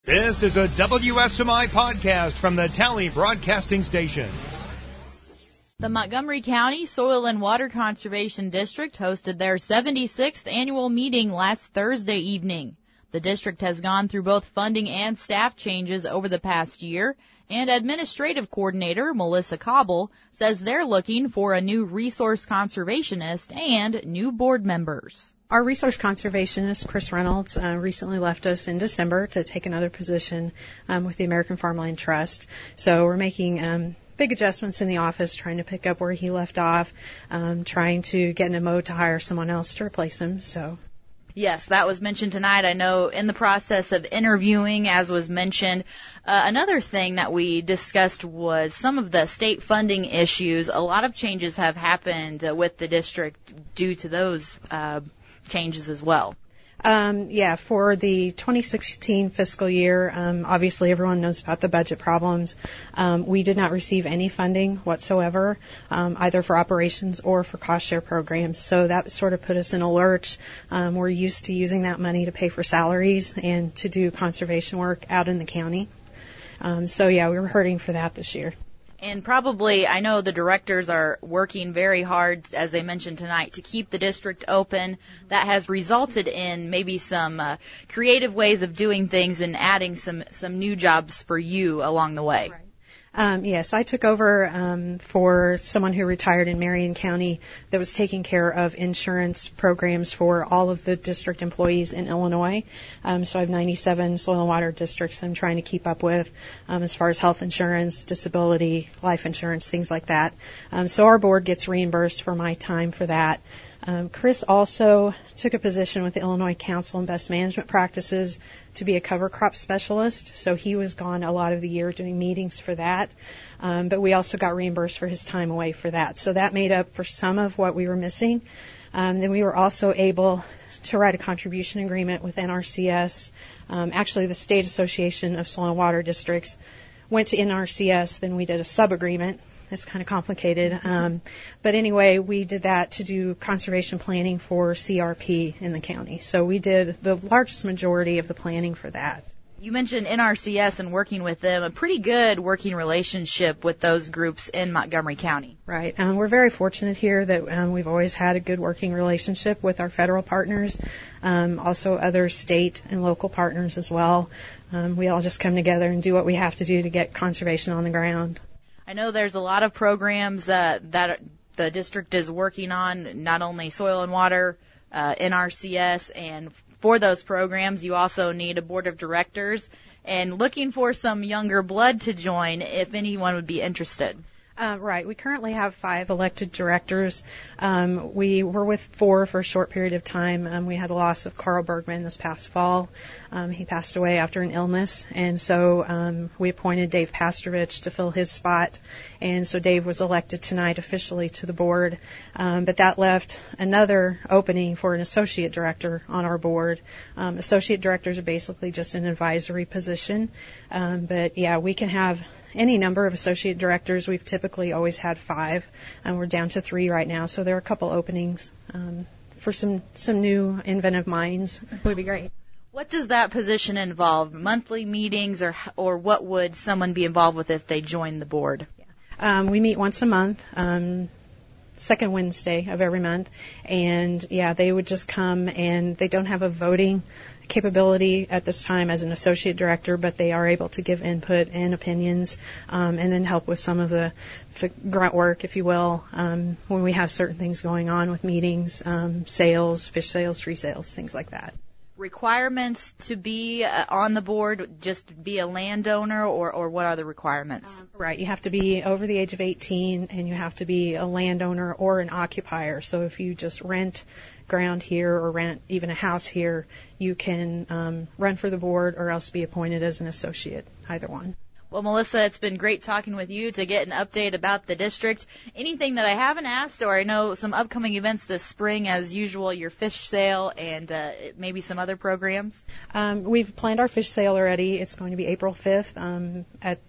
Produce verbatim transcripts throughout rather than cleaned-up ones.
This is a W S M I podcast from the Tally Broadcasting Station. The Montgomery County Soil and Water Conservation District hosted their seventy-sixth annual meeting last Thursday evening. The district has gone through both funding and staff changes over the past year, and Administrative Coordinator Melissa Cobble says they're looking for a new resource conservationist and new board members. Our resource conservationist, Chris Reynolds, uh, recently left us in December to take another position um, with the American Farmland Trust. So we're making um, big adjustments in the office, trying to pick up where he left off, um, trying to get in a mode to hire someone else to replace him. So. Yes, that was mentioned tonight. I know in the process of interviewing, as was mentioned, uh, another thing that we discussed was some of the state funding issues. A lot of changes have happened uh, with the district due to those uh changes as well. Um, yeah, for the twenty sixteen fiscal year, um, obviously everyone knows about the budget problems. Um, we did not receive any funding whatsoever, um, either for operations or for cost share programs. So that sort of put us in a lurch. Um, we're used to using that money to pay for salaries and to do conservation work out in the county. Um, so yeah, we were hurting for that this year. And probably, I know the directors are working very hard, as they mentioned tonight, to keep the district open. That has resulted in maybe some uh, creative ways of doing things and adding some, some new jobs for you along the way. Right. Um, yes, I took over um, for someone who retired in Marion County that was taking care of insurance programs for all of the district employees in Illinois. Um, so I have ninety-seven soil and water districts I'm trying to keep up with um, as far as health insurance, disability, life insurance, things like that. Um, so our board gets reimbursed for my time for that. Um, Chris also took a position with the Illinois Council on Best Management Practices to be a cover crop specialist. So he was gone a lot of the year doing meetings for that. Um, but we also got reimbursed for his time away for that. So that made up for some of what we were missing. Um, then we were also able to write a contribution agreement with N R C S. Um, actually, the State Association of Soil and Water Districts went to N R C S. Then we did a sub-agreement. It's kind of complicated. Um, but anyway, we did that to do conservation planning for C R P in the county. So we did the largest majority of the planning for that. You mentioned N R C S and working with them, a pretty good working relationship with those groups in Montgomery County. Right. Um, we're very fortunate here that um, we've always had a good working relationship with our federal partners, um, also other state and local partners as well. Um, we all just come together and do what we have to do to get conservation on the ground. I know there's a lot of programs uh, that the district is working on, not only soil and water, uh, N R C S, and for those programs you also need a board of directors, and looking for some younger blood to join if anyone would be interested. Uh, right. We currently have five elected directors. Um, we were with four for a short period of time. Um, we had the loss of Carl Bergman this past fall. Um, he passed away after an illness, and so um, we appointed Dave Pastrovich to fill his spot. And so Dave was elected tonight officially to the board. Um, but that left another opening for an associate director on our board. Um, associate directors are basically just an advisory position. Um, but yeah, we can have any number of associate directors. We've typically always had five, and we're down to three right now. So there are a couple openings um, for some, some new inventive minds. It would be great. What does that position involve? Monthly meetings, or or what would someone be involved with if they join the board? Yeah. Um, we meet once a month, um, second Wednesday of every month, and yeah, they would just come, and they don't have a voting capability at this time as an associate director, but they are able to give input and opinions, um, and then help with some of the, the grunt work, if you will, um, when we have certain things going on with meetings, um, sales, fish sales, tree sales, things like that. Requirements to be uh, on the board, just be a landowner, or, or what are the requirements? Um, right. You have to be over the age of eighteen, and you have to be a landowner or an occupier. So if you just rent ground here or rent even a house here, you can um, run for the board or else be appointed as an associate, either one. Well, Melissa, it's been great talking with you to get an update about the district. Anything that I haven't asked, or I know some upcoming events this spring, as usual, your fish sale and uh, maybe some other programs? Um, we've planned our fish sale already. It's going to be April fifth um, at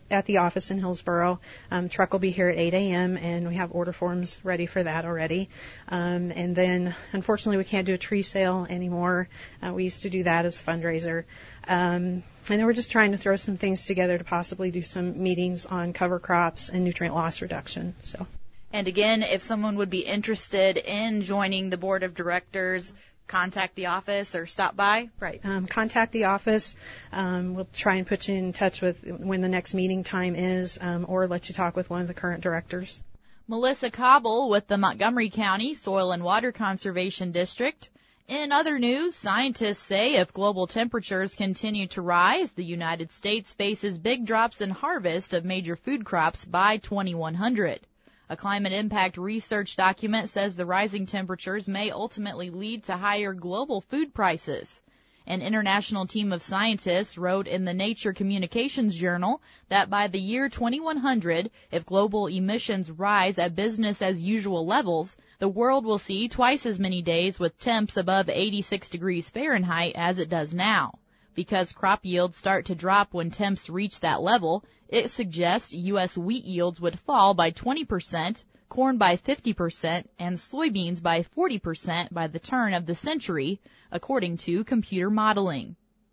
at the office in Hillsboro. Um, truck will be here at eight a.m. and we have order forms ready for that already. Um, and then, unfortunately, we can't do a tree sale anymore. Uh, we used to do that as a fundraiser. Um, and then we're just trying to throw some things together to possibly do some meetings on cover crops and nutrient loss reduction. So. And again, if someone would be interested in joining the board of directors, contact the office or stop by? Right. Um, contact the office. Um, we'll try and put you in touch with when the next meeting time is, um, or let you talk with one of the current directors. Melissa Cobble with the Montgomery County Soil and Water Conservation District. In other news, scientists say if global temperatures continue to rise, the United States faces big drops in harvest of major food crops by twenty-one hundred. A climate impact research document says the rising temperatures may ultimately lead to higher global food prices. An international team of scientists wrote in the Nature Communications Journal that by the year twenty-one hundred, if global emissions rise at business-as-usual levels, the world will see twice as many days with temps above eighty-six degrees Fahrenheit as it does now. Because crop yields start to drop when temps reach that level, it suggests U S wheat yields would fall by twenty percent, corn by fifty percent, and soybeans by forty percent by the turn of the century, according to computer modeling.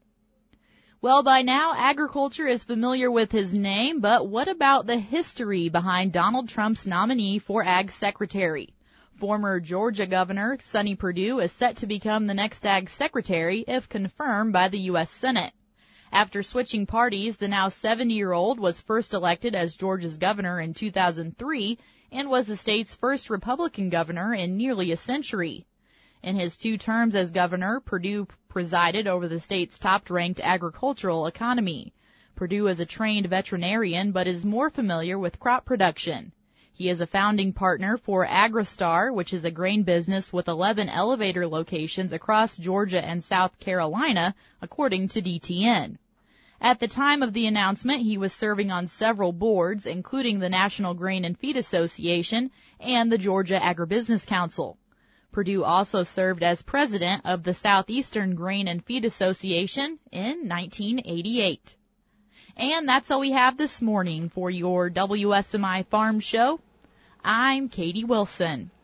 Well, by now, agriculture is familiar with his name, but what about the history behind Donald Trump's nominee for Ag Secretary? Former Georgia Governor Sonny Perdue is set to become the next Ag Secretary if confirmed by the U S Senate. After switching parties, the now seventy-year-old was first elected as Georgia's governor in two thousand three and was the state's first Republican governor in nearly a century. In his two terms as governor, Perdue presided over the state's top-ranked agricultural economy. Perdue is a trained veterinarian but is more familiar with crop production. He is a founding partner for Agristar, which is a grain business with eleven elevator locations across Georgia and South Carolina, according to D T N. At the time of the announcement, he was serving on several boards, including the National Grain and Feed Association and the Georgia Agribusiness Council. Perdue also served as president of the Southeastern Grain and Feed Association in nineteen eighty-eight. And that's all we have this morning for your W S M I Farm Show. I'm Katie Wilson.